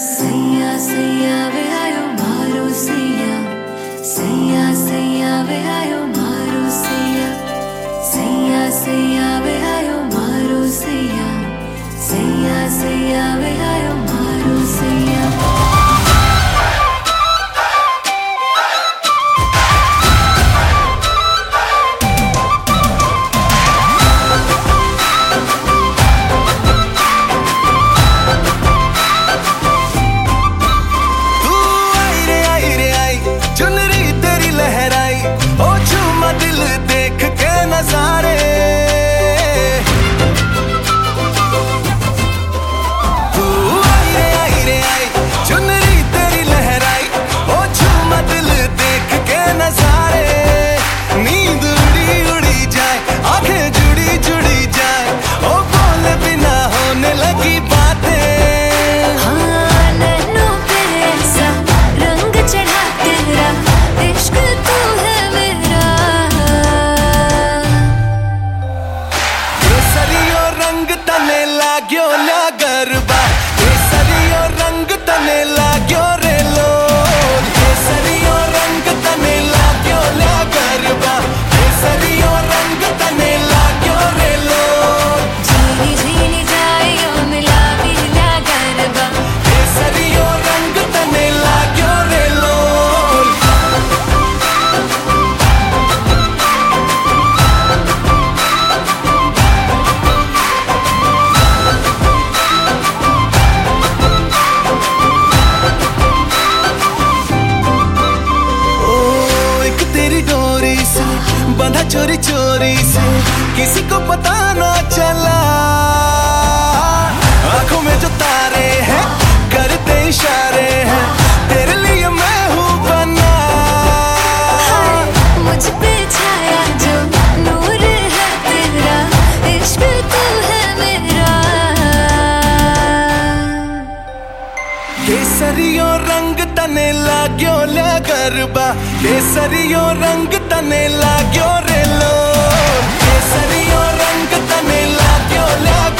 सैया सैया वे आयो मारो सैया, सैया सैया वे आयो मारो सैया, सैया सैया वे आयो मारो सैया, सैया सैया वे आयो मारो सैया। लाग्यो ना गरबा केसरियो रंग तने लाग्यो रे लोल, केसरियो रंग तने लाग्यो ना गरबा, केसरियो रंग तने लाग्यो रे लोल। झीली झीली जाइयो मिलावी ना गरबा, केसरियो रंग तने लाग्यो रे लोल। बंधा चोरी चोरी से किसी को पता ना चला, आंखों में जो तारे हैं करते इशारे हैं, तेरे लिए मैं हूँ बना। मुझ पे छाया जो नूर है तेरा, इश्क तू है मेरा। केसरियो रंग तने लाग्यो ल्या गरबा, केसरियो रंग तने लाग्यो रे लोल, केसरियो रंग तने लाग्यो ल्या